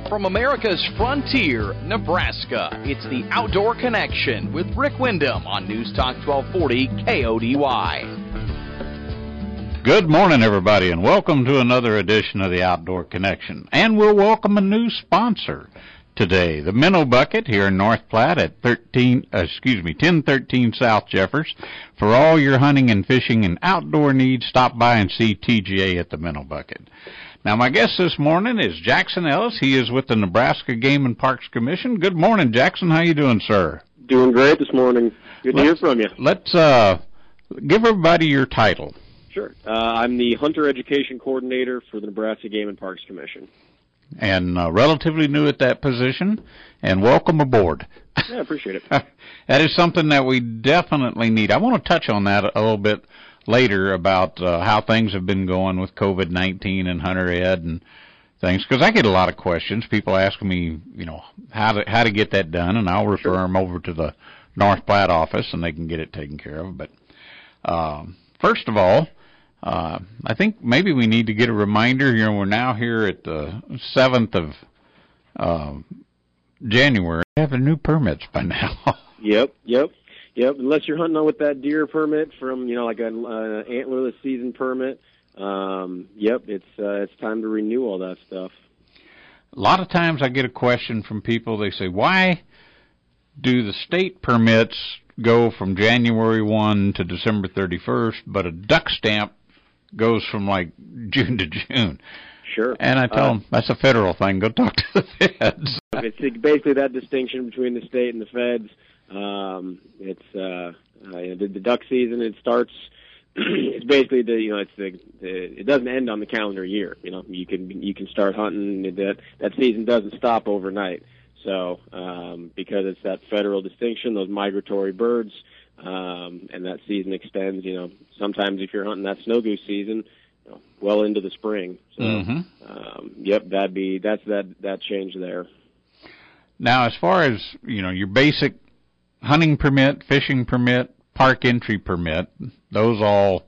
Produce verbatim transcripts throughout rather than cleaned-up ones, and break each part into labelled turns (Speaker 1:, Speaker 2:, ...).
Speaker 1: From America's frontier, Nebraska, it's the Outdoor Connection with Rick Wyndham on News Talk twelve forty K O D Y.
Speaker 2: Good morning, everybody, and welcome to another edition of the Outdoor Connection. And we'll welcome a new sponsor today, the Minnow Bucket here in North Platte at thirteen, uh, excuse me, ten thirteen South Jeffers. For all your hunting and fishing and outdoor needs, stop by and see T G A at the Minnow Bucket. Now, my guest this morning is Jackson Ellis. He is with the Nebraska Game and Parks Commission. Good morning, Jackson. How you doing, sir?
Speaker 3: Doing great this morning. Good to
Speaker 2: let's,
Speaker 3: hear from you.
Speaker 2: Let's uh, give everybody your title.
Speaker 3: Sure. Uh, I'm the Hunter Education Coordinator for the Nebraska Game and Parks Commission.
Speaker 2: And uh, relatively new at that position, and welcome aboard.
Speaker 3: Yeah, I appreciate it.
Speaker 2: That is something that we definitely need. I want to touch on that a little bit later about uh, how things have been going with COVID nineteen and Hunter Ed and things, because I get a lot of questions. People asking me, you know, how to how to get that done, and I'll refer sure. them over to the North Platte office, and they can get it taken care of. But um, first of all, uh, I think maybe we need to get a reminder. You know, we're now here at the seventh of uh, January. We have the new permits by now.
Speaker 3: Yep, yep. Yep, unless you're hunting with that deer permit from, you know, like an uh, antlerless season permit, um, yep, it's uh, it's time to renew all that stuff.
Speaker 2: A lot of times I get a question from people. They say, why do the state permits go from January first to December thirty-first, but a duck stamp goes from, like, June to June?
Speaker 3: Sure.
Speaker 2: And I tell uh, them, that's a federal thing. Go talk to the feds.
Speaker 3: It's basically that distinction between the state and the feds. Um, it's uh, uh, you know, the, the duck season. It starts. It's basically the you know it's the, the it doesn't end on the calendar year. You know you can you can start hunting. That that season doesn't stop overnight. So um, because it's that federal distinction, those migratory birds, um, and that season extends. You know sometimes if you're hunting that snow goose season, you know, well into the spring. So
Speaker 2: mm-hmm.
Speaker 3: um, yep, that'd be that's that that change there.
Speaker 2: Now, as far as you know, your basic hunting permit, fishing permit, park entry permit, those all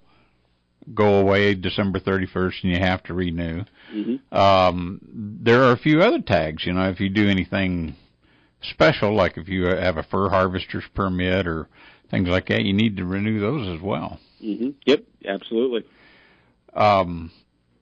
Speaker 2: go away December thirty-first, and you have to renew. Mm-hmm. Um, there are a few other tags, you know, if you do anything special, like if you have a fur harvester's permit or things like that, you need to renew those as well.
Speaker 3: Mm-hmm. Yep, absolutely.
Speaker 2: Um,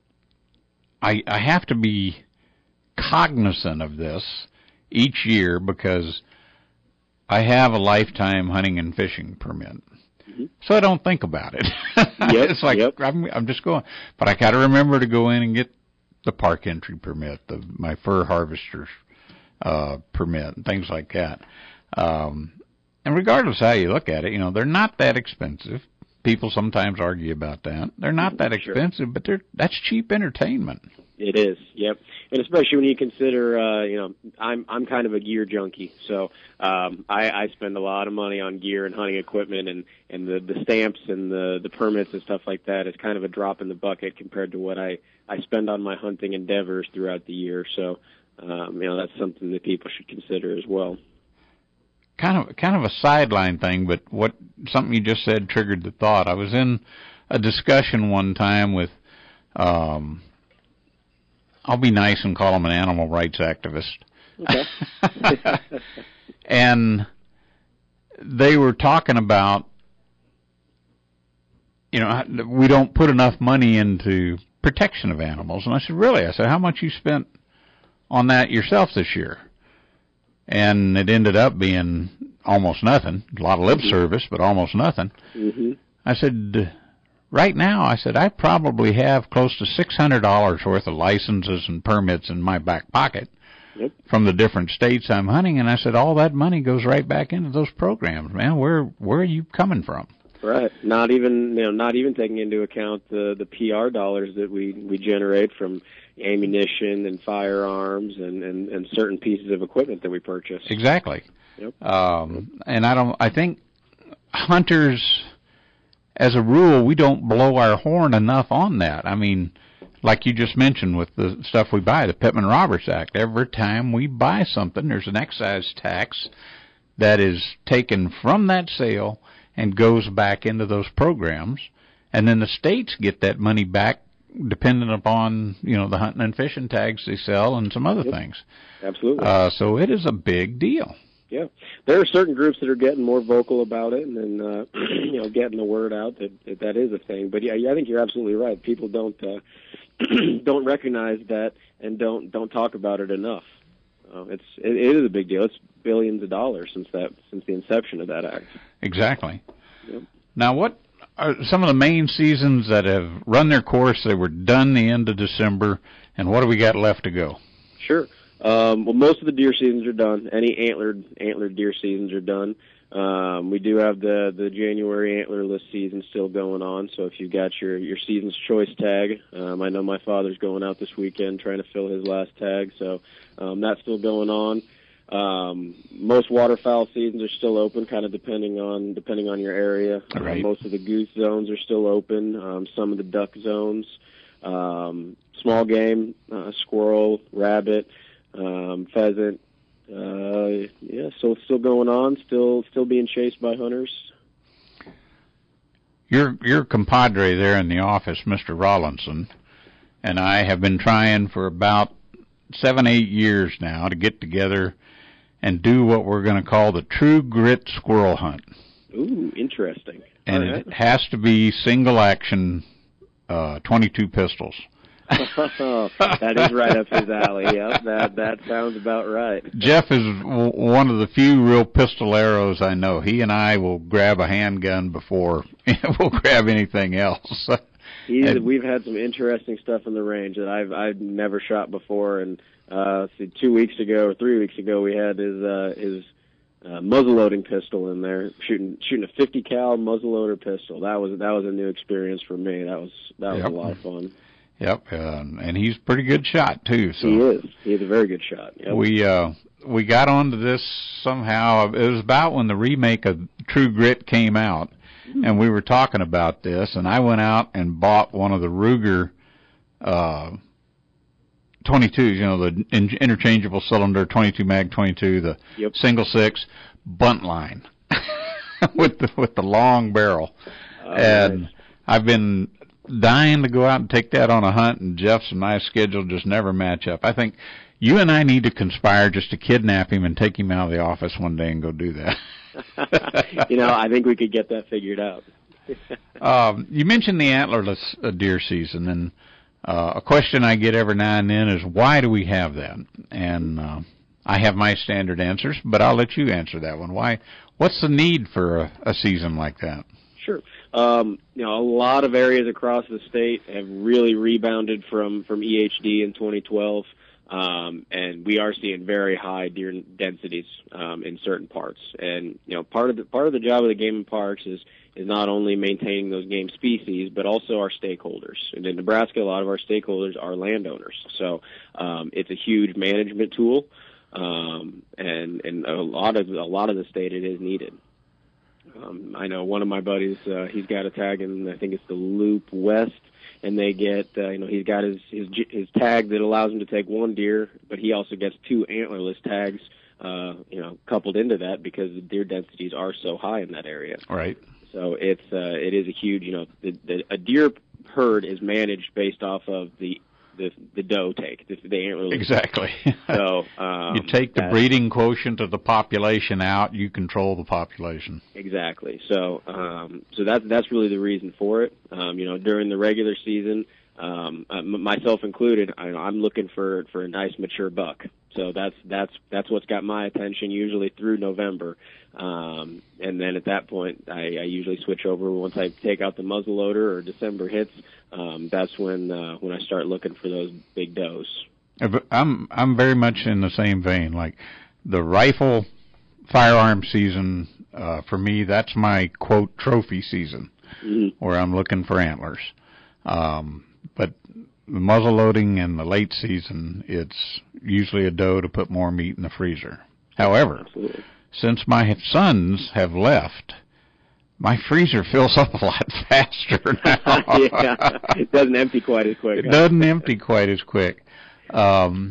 Speaker 2: I, I have to be cognizant of this each year because I have a lifetime hunting and fishing permit, mm-hmm. so I don't think about it.
Speaker 3: Yep,
Speaker 2: it's like
Speaker 3: yep.
Speaker 2: I'm, I'm just going, but I got to remember to go in and get the park entry permit, the my fur harvester's uh, permit, and things like that. Um, and regardless how you look at it, you know they're not that expensive. People sometimes argue about that. They're not that expensive, sure. but they're that's cheap entertainment.
Speaker 3: It is, yep, and especially when you consider, uh, you know, I'm I'm kind of a gear junkie, so um, I, I spend a lot of money on gear and hunting equipment, and, and the, the stamps and the, the permits and stuff like that is kind of a drop in the bucket compared to what I, I spend on my hunting endeavors throughout the year. So, um, you know, that's something that people should consider as well.
Speaker 2: Kind of kind of a sideline thing, but what something you just said triggered the thought. I was in a discussion one time with. Um, I'll be nice and call him an animal rights activist.
Speaker 3: Okay.
Speaker 2: And they were talking about, you know, we don't put enough money into protection of animals. And I said, really? I said, how much you spent on that yourself this year? And it ended up being almost nothing. A lot of lip mm-hmm. service, but almost nothing.
Speaker 3: Mm-hmm.
Speaker 2: I said, right now, I said, I probably have close to six hundred dollars worth of licenses and permits in my back pocket yep. from the different states I'm hunting. And I said, all that money goes right back into those programs, man. Where where are you coming from?
Speaker 3: Right. Not even you know, not even taking into account the the P R dollars that we, we generate from ammunition and firearms and, and, and certain pieces of equipment that we purchase.
Speaker 2: Exactly.
Speaker 3: Yep.
Speaker 2: Um, and I don't. I think hunters, as a rule, we don't blow our horn enough on that. I mean, like you just mentioned with the stuff we buy, the Pittman-Roberts Act. Every time we buy something, there's an excise tax that is taken from that sale and goes back into those programs, and then the states get that money back dependent upon, you know, the hunting and fishing tags they sell and some other
Speaker 3: yep.
Speaker 2: things.
Speaker 3: Absolutely.
Speaker 2: Uh, so it is a big deal.
Speaker 3: Yeah, there are certain groups that are getting more vocal about it, and then uh, you know, getting the word out that, that that is a thing. But yeah, I think you're absolutely right. People don't uh, don't recognize that and don't don't talk about it enough. Uh, it's it, it is a big deal. It's billions of dollars since that since the inception of that act.
Speaker 2: Exactly.
Speaker 3: Yep.
Speaker 2: Now, what are some of the main seasons that have run their course? They were done the end of December, and what do we got left to go?
Speaker 3: Sure. Um, well, most of the deer seasons are done. Any antlered antlered deer seasons are done. Um, we do have the the January antlerless season still going on. So if you've got your your season's choice tag, um, I know my father's going out this weekend trying to fill his last tag. So um, that's still going on. Um, most waterfowl seasons are still open, kind of depending on depending on your area.
Speaker 2: Right.
Speaker 3: Uh, most of the goose zones are still open. Um, some of the duck zones, um, small game, uh, squirrel, rabbit. Um, pheasant, uh, yeah, so it's still going on, still still being chased by hunters.
Speaker 2: Your your compadre there in the office, Mister Rollinson, and I have been trying for about seven, eight years now to get together and do what we're going to call the True Grit Squirrel Hunt.
Speaker 3: Ooh, interesting.
Speaker 2: And
Speaker 3: All right.
Speaker 2: it has to be single action, uh, twenty-two pistols.
Speaker 3: That is right up his alley. Yep, that that sounds about right.
Speaker 2: Jeff is w- one of the few real pistoleros I know. He and I will grab a handgun before we'll grab anything else.
Speaker 3: He's,
Speaker 2: and,
Speaker 3: we've had some interesting stuff in the range that I've I've never shot before. And uh, see, two weeks ago or three weeks ago, we had his uh, his uh, muzzleloading pistol in there, shooting shooting a fifty cal muzzleloader pistol. That was that was a new experience for me. That was that was
Speaker 2: yep.
Speaker 3: a lot of fun.
Speaker 2: Yep, uh, and he's a pretty good shot too. So
Speaker 3: he is. He is a very good shot. Yep.
Speaker 2: We uh, we got onto this somehow. It was about when the remake of True Grit came out, mm-hmm. and we were talking about this. And I went out and bought one of the Ruger uh, twenty-twos. You know, the in- interchangeable cylinder twenty-two mag twenty-two, the
Speaker 3: yep.
Speaker 2: single six bunt line with the with the long barrel.
Speaker 3: Oh,
Speaker 2: and
Speaker 3: nice.
Speaker 2: I've been dying to go out and take that on a hunt, and Jeff's and my schedule just never match up. I think you and I need to conspire just to kidnap him and take him out of the office one day and go do that.
Speaker 3: You know, I think we could get that figured out.
Speaker 2: um, you mentioned the antlerless uh, deer season, and uh, a question I get every now and then is, why do we have that? And uh, I have my standard answers, but I'll let you answer that one. Why? What's the need for a, a season like that?
Speaker 3: Sure. Um, you know, a lot of areas across the state have really rebounded from, from E H D in twenty twelve, um, and we are seeing very high deer densities um, in certain parts. And you know, part of the part of the job of the game and parks is is not only maintaining those game species, but also our stakeholders. And in Nebraska, a lot of our stakeholders are landowners, so um, it's a huge management tool, um, and and a lot of a lot of the state it is needed. Um, I know one of my buddies, uh, he's got a tag in, I think it's the Loop West, and they get, uh, you know, he's got his, his his tag that allows him to take one deer, but he also gets two antlerless tags, uh, you know, coupled into that because the deer densities are so high in that area.
Speaker 2: Right.
Speaker 3: So it's uh, it is a huge, you know, the, the, a deer herd is managed based off of the the, the doe take, the, the antlerless.
Speaker 2: Exactly.
Speaker 3: So um,
Speaker 2: you take the breeding quotient of the population out, you control the population.
Speaker 3: Exactly. So um, so that's that's really the reason for it. Um, you know, during the regular season, um, uh, myself included, I, I'm looking for for a nice mature buck. So that's that's that's what's got my attention usually through November. Um, and then at that point, I, I usually switch over once I take out the muzzleloader or December hits. Um, that's when uh, when I start looking for those big does.
Speaker 2: I'm I'm very much in the same vein. Like the rifle firearm season uh, for me, that's my quote trophy season, mm-hmm. where I'm looking for antlers. Um, but the muzzleloading and the late season, it's usually a doe to put more meat in the freezer. However,
Speaker 3: Absolutely.
Speaker 2: Since my sons have left, my freezer fills up a lot faster now.
Speaker 3: Yeah, it doesn't empty quite as quick.
Speaker 2: It huh? doesn't empty quite as quick. Um,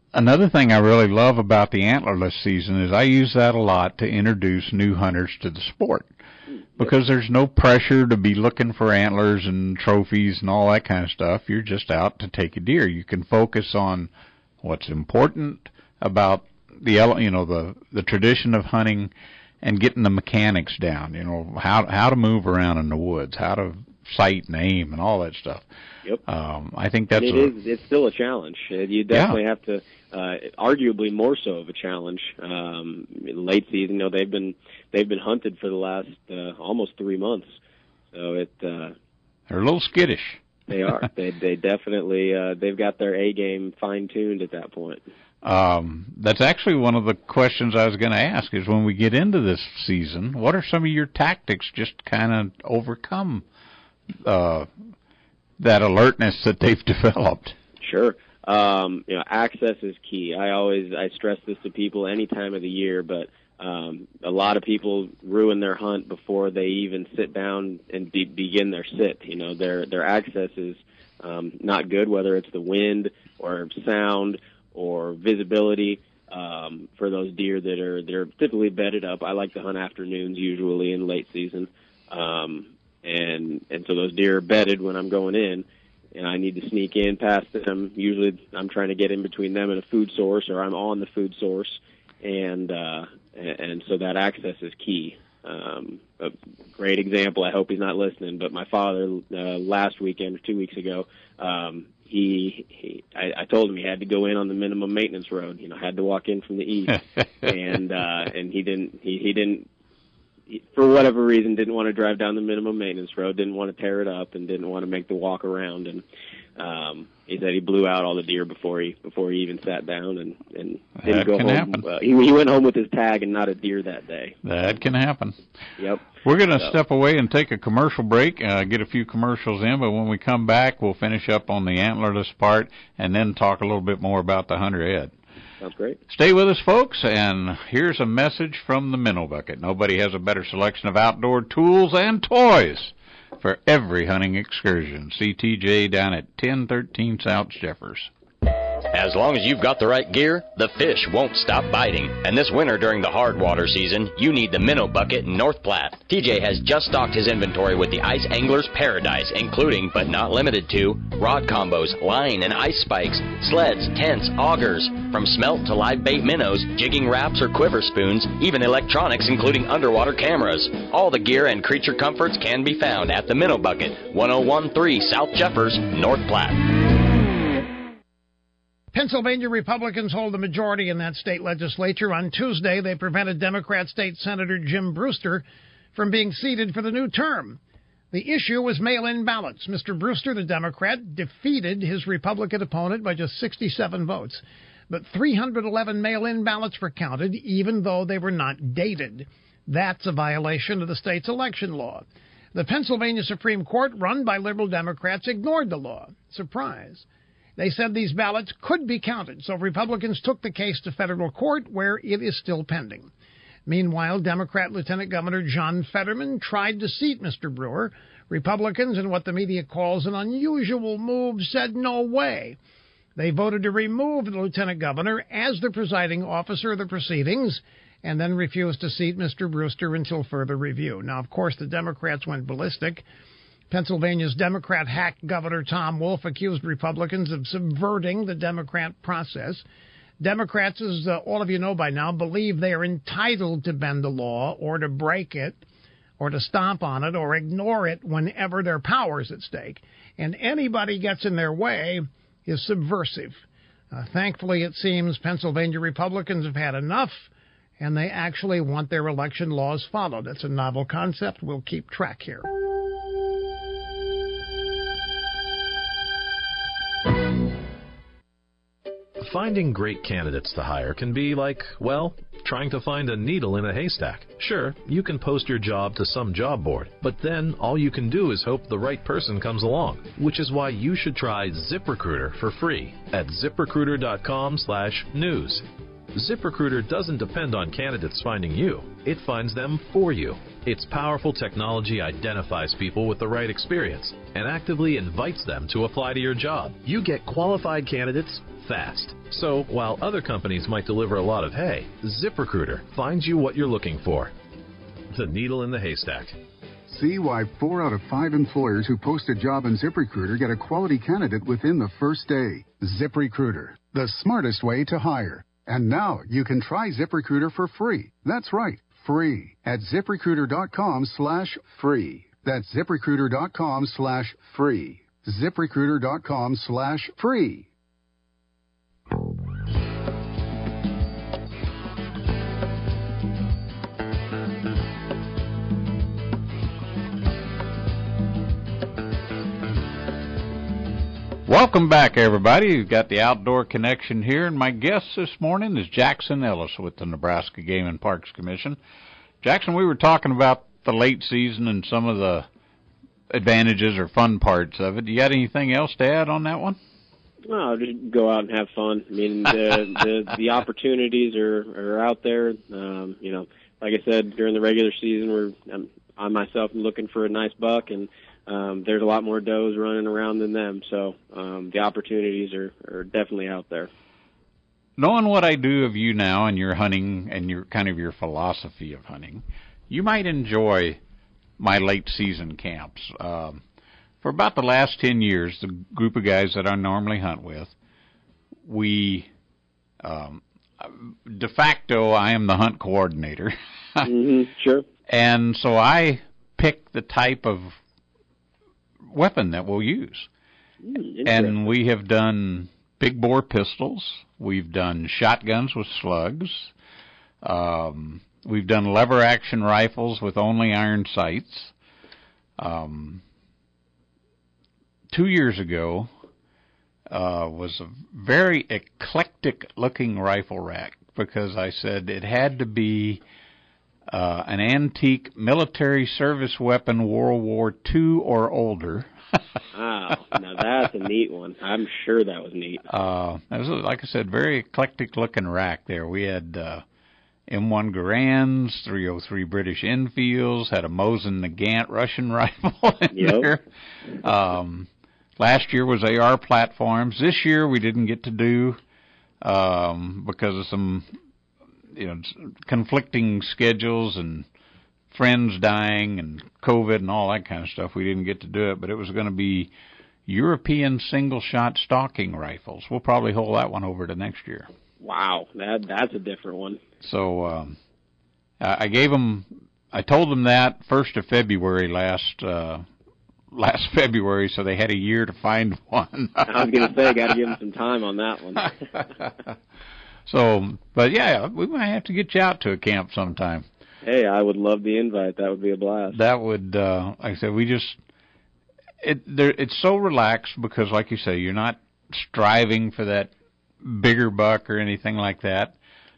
Speaker 2: Another thing I really love about the antlerless season is I use that a lot to introduce new hunters to the sport, because there's no pressure to be looking for antlers and trophies and all that kind of stuff. You're just out to take a deer. You can focus on what's important about the you know the the tradition of hunting and getting the mechanics down. You know how how to move around in the woods, how to sight and aim and all that stuff.
Speaker 3: Yep.
Speaker 2: Um, I think that's
Speaker 3: and it a, is. It's still a challenge. You definitely yeah. have to, uh, arguably more so of a challenge. Um, in late season, you know, they've been they've been hunted for the last uh, almost three months. So it uh,
Speaker 2: they're a little skittish.
Speaker 3: They are. they they definitely uh, they've got their A game fine tuned at that point.
Speaker 2: Um, that's actually one of the questions I was going to ask. Is when we get into this season, what are some of your tactics just kind of overcome Uh, that alertness that they've developed?
Speaker 3: Sure. Um, you know, access is key. I always I stress this to people any time of the year, but um, a lot of people ruin their hunt before they even sit down and be, begin their sit. You know, their their access is um, not good, whether it's the wind or sound or visibility. Um, for those deer that are that are typically bedded up, I like to hunt afternoons usually in late season. Um, And and so those deer are bedded when I'm going in, and I need to sneak in past them. Usually I'm trying to get in between them and a food source, or I'm on the food source, and uh, and so that access is key. Um, a great example, I hope he's not listening, but my father uh, last weekend or two weeks ago, um, he, he I, I told him he had to go in on the minimum maintenance road. You know, had to walk in from the east, and uh, and he didn't he, he didn't. for whatever reason, didn't want to drive down the minimum maintenance road, didn't want to tear it up, and didn't want to make the walk around. And um, he said he blew out all the deer before he before he even sat down, and, and didn't
Speaker 2: that
Speaker 3: go
Speaker 2: can
Speaker 3: home.
Speaker 2: Happen.
Speaker 3: Uh, he, he went home with his tag and not a deer that day.
Speaker 2: That can happen.
Speaker 3: Yep.
Speaker 2: We're going to
Speaker 3: so.
Speaker 2: step away and take a commercial break, uh, get a few commercials in, but when we come back, we'll finish up on the antlerless part and then talk a little bit more about the hunter ed.
Speaker 3: Sounds great.
Speaker 2: Stay with us, folks, and here's a message from the Minnow Bucket. Nobody has a better selection of outdoor tools and toys for every hunting excursion. C T J down at ten thirteen South Jeffers.
Speaker 4: As long as you've got the right gear, the fish won't stop biting. And this winter during the hard water season, you need the Minnow Bucket in North Platte. T J has just stocked his inventory with the Ice Angler's Paradise, including, but not limited to, rod combos, line and ice spikes, sleds, tents, augers, from smelt to live bait minnows, jigging wraps or quiver spoons, even electronics including underwater cameras. All the gear and creature comforts can be found at the Minnow Bucket, one oh one three South Jeffers, North Platte.
Speaker 5: Pennsylvania Republicans hold the majority in that state legislature. On Tuesday, they prevented Democrat State Senator Jim Brewster from being seated for the new term. The issue was mail-in ballots. Mister Brewster, the Democrat, defeated his Republican opponent by just sixty-seven votes. But three hundred eleven mail-in ballots were counted, even though they were not dated. That's a violation of the state's election law. The Pennsylvania Supreme Court, run by liberal Democrats, ignored the law. Surprise. They said these ballots could be counted, so Republicans took the case to federal court, where it is still pending. Meanwhile, Democrat Lieutenant Governor John Fetterman tried to seat Mister Brewer. Republicans, in what the media calls an unusual move, said no way. They voted to remove the lieutenant governor as the presiding officer of the proceedings, and then refused to seat Mister Brewster until further review. Now, of course, the Democrats went ballistic. Pennsylvania's Democrat hack Governor Tom Wolf accused Republicans of subverting the Democrat process. Democrats, as uh, all of you know by now, believe they are entitled to bend the law or to break it or to stomp on it or ignore it whenever their power is at stake. And anybody gets in their way is subversive. Uh, thankfully, it seems Pennsylvania Republicans have had enough, and they actually want their election laws followed. It's a novel concept. We'll keep track here.
Speaker 6: Finding great candidates to hire can be like, well, trying to find a needle in a haystack. Sure, you can post your job to some job board, but then all you can do is hope the right person comes along, which is why you should try ZipRecruiter for free at ZipRecruiter.com slash news. ZipRecruiter doesn't depend on candidates finding you. It finds them for you. Its powerful technology identifies people with the right experience and actively invites them to apply to your job. You get qualified candidates fast. So while other companies might deliver a lot of hay, ZipRecruiter finds you what you're looking for. The needle in the haystack.
Speaker 7: See why four out of five employers who post a job in ZipRecruiter get a quality candidate within the first day. ZipRecruiter, the smartest way to hire. And now you can try ZipRecruiter for free. That's right, free at ZipRecruiter.com slash free. That's ZipRecruiter.com slash free. ZipRecruiter.com slash free.
Speaker 2: Welcome back, everybody. You've got the Outdoor Connection here, and my guest this morning is Jackson Ellis with the Nebraska Game and Parks Commission. Jackson, we were talking about the late season and some of the advantages or fun parts of it. Do you got anything else to add on that one?
Speaker 3: No, just go out and have fun. I mean, the the, the opportunities are, are out there. Um, you know, like I said, during the regular season, we're I'm, I myself am looking for a nice buck, and um, there's a lot more does running around than them. So um, the opportunities are, are definitely out there.
Speaker 2: Knowing what I do of you now and your hunting and your kind of your philosophy of hunting, you might enjoy my late season camps. Um, for about the last ten years, the group of guys that I normally hunt with, we, um, de facto, I am the hunt coordinator.
Speaker 3: Mm-hmm, sure.
Speaker 2: And so I pick the type of weapon that we'll use.
Speaker 3: Mm,
Speaker 2: and we have done big bore pistols. We've done shotguns with slugs. Um, we've done lever action rifles with only iron sights. Um, two years ago uh, was a very eclectic looking rifle rack because I said it had to be uh, an antique military service weapon, World War Two or older.
Speaker 3: Wow, now that's a neat one. I'm sure that was neat.
Speaker 2: Uh, it was, like I said, very eclectic-looking rack there. We had uh, M one Garands, three oh three British Enfields, had a Mosin Nagant Russian rifle in
Speaker 3: Yep.
Speaker 2: there. Um, last year was A R platforms. This year we didn't get to do um, because of some, you know, conflicting schedules and friends dying and COVID and all that kind of stuff. We didn't get to do it, but it was going to be European single-shot stalking rifles. We'll probably hold that one over to next year.
Speaker 3: Wow, that that's a different one.
Speaker 2: So um, I gave them, I told them that first of February last uh, last February, so they had a year to find one.
Speaker 3: I was going to say, got to give them some time on that one.
Speaker 2: So, but yeah, we might have to get you out to a camp sometime.
Speaker 3: Hey, I would love the invite. That would be a blast.
Speaker 2: That would, uh, like I said, we just, it, there, it's so relaxed because, like you say, you're not striving for that bigger buck or anything like that.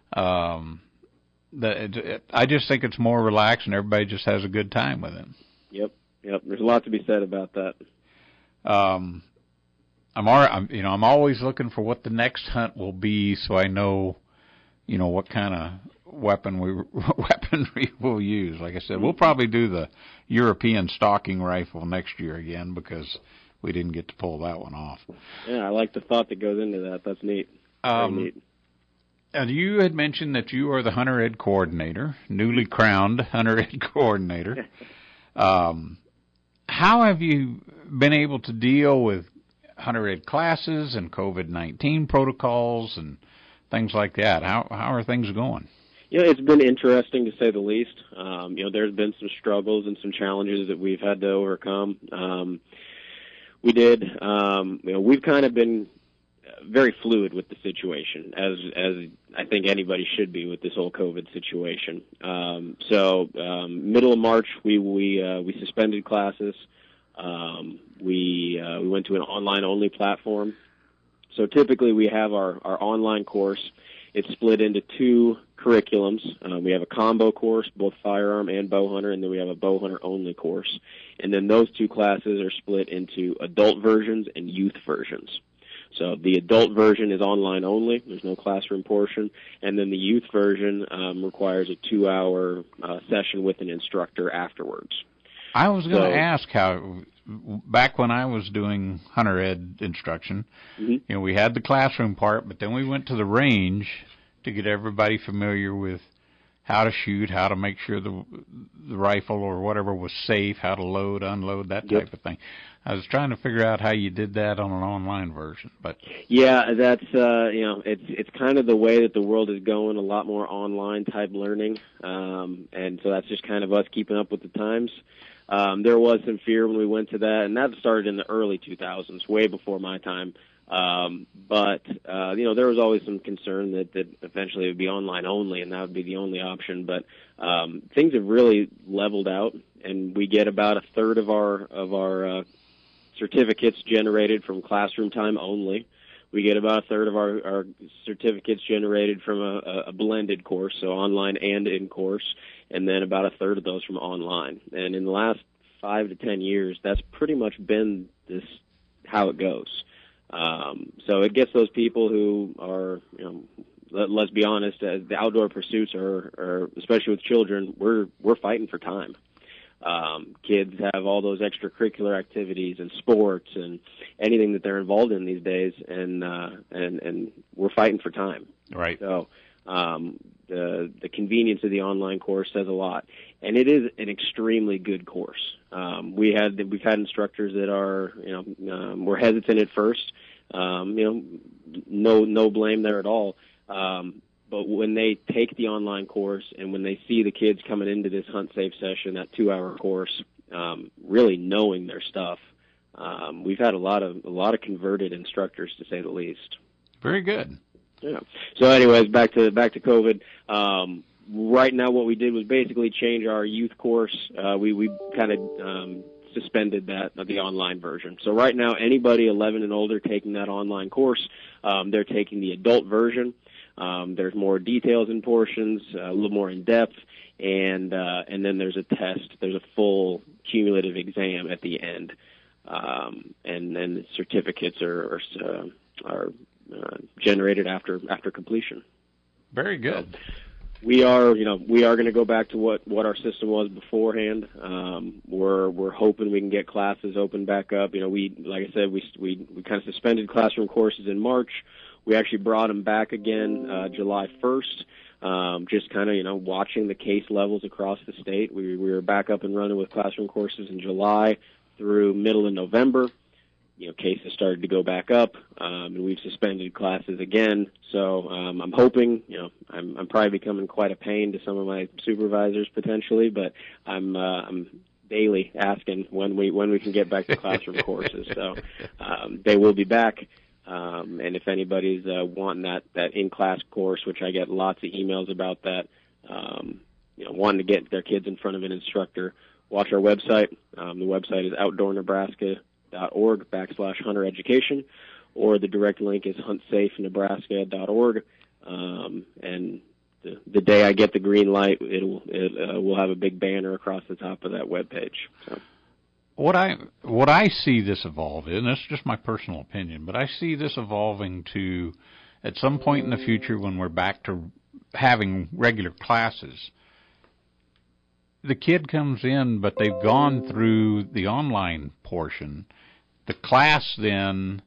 Speaker 2: Um, the, it, it, I just think it's more relaxed and everybody just has a good time with it.
Speaker 3: Yep, yep. There's a lot to be said about that. Um,
Speaker 2: I'm, all, I'm, you know, I'm always looking for what the next hunt will be, so I know, you know, what kind of weapon we weaponry we'll use. Like I said, we'll probably do the European stalking rifle next year again because we didn't get to pull that one off.
Speaker 3: Yeah, I like the thought that goes into that. That's neat. Very
Speaker 2: um,
Speaker 3: neat.
Speaker 2: And you had mentioned that you are the Hunter Ed coordinator, newly crowned Hunter Ed coordinator. um, how have you been able to deal with Hunter Ed classes and COVID nineteen protocols and things like that? How how are things going?
Speaker 3: You know, it's been interesting to say the least. Um, you know, there's been some struggles and some challenges that we've had to overcome. Um, we did, um, you know, we've kind of been very fluid with the situation, as as I think anybody should be with this whole COVID situation. Um, so, um, middle of March, we we uh, we suspended classes. Um, we uh, we went to an online only platform. So typically, we have our our online course. It's split into two curriculums. Um, we have a combo course, both firearm and bow hunter, and then we have a bow hunter only course. And then those two classes are split into adult versions and youth versions. So the adult version is online only. There's no classroom portion. And then the youth version um, requires a two-hour uh, session with an instructor afterwards.
Speaker 2: I was going to
Speaker 3: So,
Speaker 2: ask how, back when I was doing hunter ed instruction,
Speaker 3: mm-hmm.
Speaker 2: you know, we had the classroom part, but then we went to the range to get everybody familiar with how to shoot, how to make sure the the rifle or whatever was safe, how to load, unload, that type
Speaker 3: Yep.
Speaker 2: of thing. I was trying to figure out how you did that on an online version, but
Speaker 3: Yeah, that's uh, you know, it's it's kind of the way that the world is going, a lot more online type learning, um, and so that's just kind of us keeping up with the times. Um, there was some fear when we went to that, and that started in the early two thousands, way before my time. Um, but uh, you know, there was always some concern that that eventually it would be online only, and that would be the only option. But um, things have really leveled out, and we get about a third of our of our uh, certificates generated from classroom time only. We get about a third of our, our certificates generated from a, a blended course, so online and in course, and then about a third of those from online. And in the last five to ten years, that's pretty much been this how it goes. Um, so it gets those people who are, you know, let, let's be honest, uh, the outdoor pursuits are, are, especially with children, we're we're fighting for time. Um, kids have all those extracurricular activities and sports and anything that they're involved in these days, and uh, and and we're fighting for time.
Speaker 2: right.
Speaker 3: So um, the the convenience of the online course says a lot, and it is an extremely good course. Um, we had we've had instructors that are you know um, were hesitant at first. Um, you know, no no blame there at all. Um, But when they take the online course and when they see the kids coming into this Hunt Safe session, that two-hour course, um, really knowing their stuff, um, we've had a lot of a lot of converted instructors, to say the least.
Speaker 2: Very good.
Speaker 3: Yeah. So, anyways, back to back to COVID. Um, right now, what we did was basically change our youth course. Uh, we we kind of um, suspended that the online version. So right now, anybody eleven and older taking that online course, um, they're taking the adult version. Um, there's more details in portions, uh, a little more in depth, and uh, and then there's a test. There's a full cumulative exam at the end, um, and then the certificates are are, uh, are uh, generated after after completion.
Speaker 2: Very good.
Speaker 3: So we are, you know, we are going to go back to what, what our system was beforehand. Um, we're we're hoping we can get classes open back up. You know, we like I said, we we we kind of suspended classroom courses in March. We actually brought them back again uh, July first, um, just kind of, you know, watching the case levels across the state. We, we were back up and running with classroom courses in July through middle of November. You know, cases started to go back up, um, and we've suspended classes again. So um, I'm hoping, you know, I'm, I'm probably becoming quite a pain to some of my supervisors potentially, but I'm uh, I'm daily asking when we when we can get back to classroom courses. So um, they will be back. Um, and if anybody's uh, wanting that, that in-class course, which I get lots of emails about that, um, you know, wanting to get their kids in front of an instructor, watch our website. Um, the website is outdoor nebraska dot org backslash hunter education, or the direct link is hunt safe nebraska dot org. Um, and the, the day I get the green light, it'll, it uh, we'll have a big banner across the top of that webpage. So.
Speaker 2: What I what I see this evolve in, this is just my personal opinion, but I see this evolving to, at some point in the future when we're back to having regular classes, the kid comes in, but they've gone through the online portion. The class then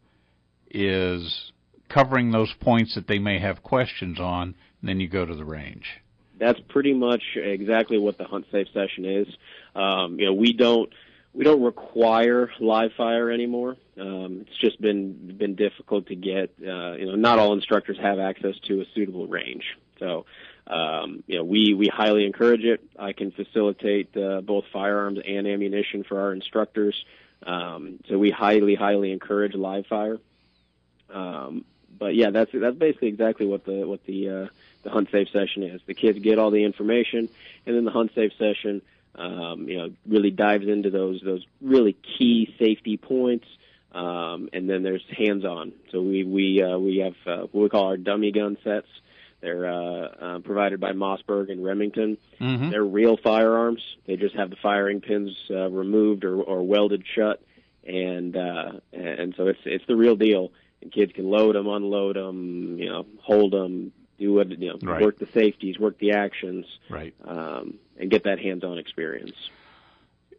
Speaker 2: is covering those points that they may have questions on, and then you go to the range.
Speaker 3: That's pretty much exactly what the Hunt Safe session is. Um, you know, we don't we don't require live fire anymore. Um, it's just been been difficult to get. Uh, you know, not all instructors have access to a suitable range. So, um, you know, we we highly encourage it. I can facilitate uh, both firearms and ammunition for our instructors. Um, so we highly highly encourage live fire. Um, but yeah, that's that's basically exactly what the what the uh, the Hunt Safe session is. The kids get all the information, and then the Hunt Safe session, um, you know, really dives into those those really key safety points. Um, and then there's hands-on. So we we uh, we have uh, what we call our dummy gun sets. They're uh, uh, provided by Mossberg and Remington.
Speaker 2: Mm-hmm.
Speaker 3: They're real firearms. They just have the firing pins uh, removed or, or welded shut, and uh, and so it's it's the real deal. And kids can load them, unload them, you know, hold them, do what you know,
Speaker 2: Right.
Speaker 3: work the safeties, work the actions,
Speaker 2: Right.
Speaker 3: um, and get that hands-on experience.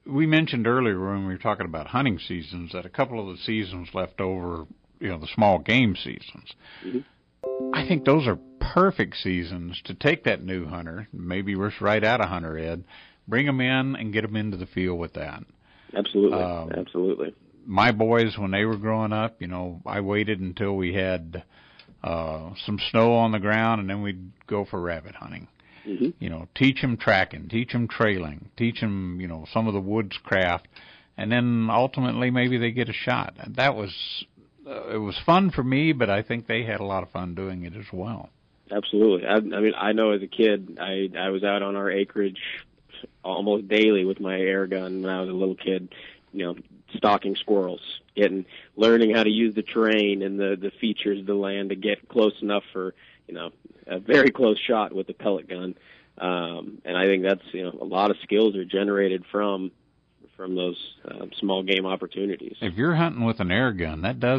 Speaker 2: we mentioned earlier when we were talking about hunting seasons that a couple of the seasons left over, you know, the small game seasons. Mm-hmm. I think those are perfect seasons to take that new hunter, maybe we're right out of hunter ed, bring them in and get them into the field with that.
Speaker 3: Absolutely,
Speaker 2: um,
Speaker 3: absolutely.
Speaker 2: My boys, when they were growing up, you know, I waited until we had uh, some snow on the ground, and then we'd go for rabbit hunting. Mm-hmm. You know, teach them tracking, teach them trailing, teach them, you know, some of the woods craft, and then ultimately maybe they get a shot. And that was, uh, it was fun for me, but I think they had a lot of fun doing it as well.
Speaker 3: Absolutely. I, I mean, I know as a kid, I, I was out on our acreage almost daily with my air gun when I was a little kid, you know, stalking squirrels, getting, learning how to use the terrain and the, the features of the land to get close enough for, you know, a very close shot with the pellet gun. Um, and I think that's, you know, a lot of skills are generated from, from those uh, small game opportunities.
Speaker 2: If you're hunting with an air gun, that does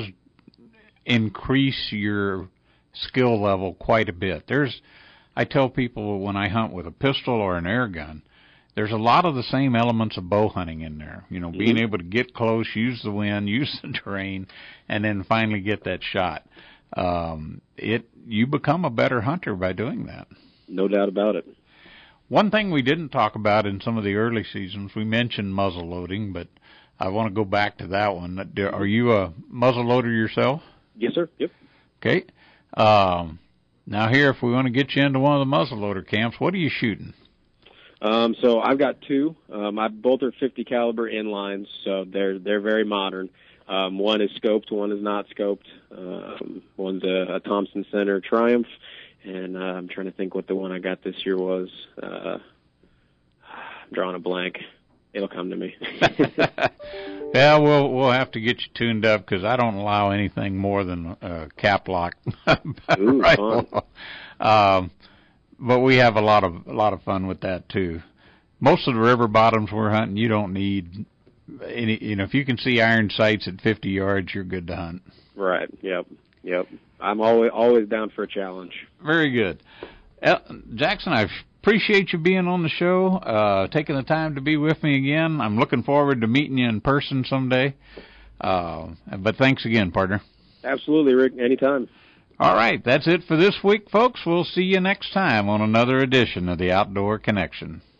Speaker 2: increase your skill level quite a bit. There's, I tell people when I hunt with a pistol or an air gun, there's a lot of the same elements of bow hunting in there. You know, mm-hmm. being able to get close, use the wind, use the terrain, and then finally get that shot. Um, it you become a better hunter by doing that.
Speaker 3: No doubt about it.
Speaker 2: One thing we didn't talk about in some of the early seasons, we mentioned muzzle loading, but I want to go back to that one. Are you a muzzle loader yourself?
Speaker 3: Yes, sir. Yep.
Speaker 2: Okay. Um, now here, if we want to get you into one of the muzzle loader camps, what are you shooting?
Speaker 3: Um, so I've got two. Um, I both are fifty caliber inlines, so they're they're very modern. Um, one is scoped, one is not scoped. Um, one's a, a Thompson Center Triumph, and uh, I'm trying to think what the one I got this year was. Uh, I'm drawing a blank. It'll come to me.
Speaker 2: Yeah, we'll we'll have to get you tuned up because I don't allow anything more than a cap lock.
Speaker 3: Ooh, fun.
Speaker 2: Um, but we have a lot of a lot of fun with that too. Most of the river bottoms we're hunting, you don't need any. You know, if you can see iron sights at fifty yards, you're good to hunt.
Speaker 3: Right. Yep. Yep. I'm always always down for a challenge.
Speaker 2: Very good, El- Jackson. I appreciate you being on the show, uh, taking the time to be with me again. I'm looking forward to meeting you in person someday. Uh, but thanks again, partner.
Speaker 3: Absolutely, Rick. Anytime.
Speaker 2: All right, that's it for this week, folks. We'll see you next time on another edition of the Outdoor Connection.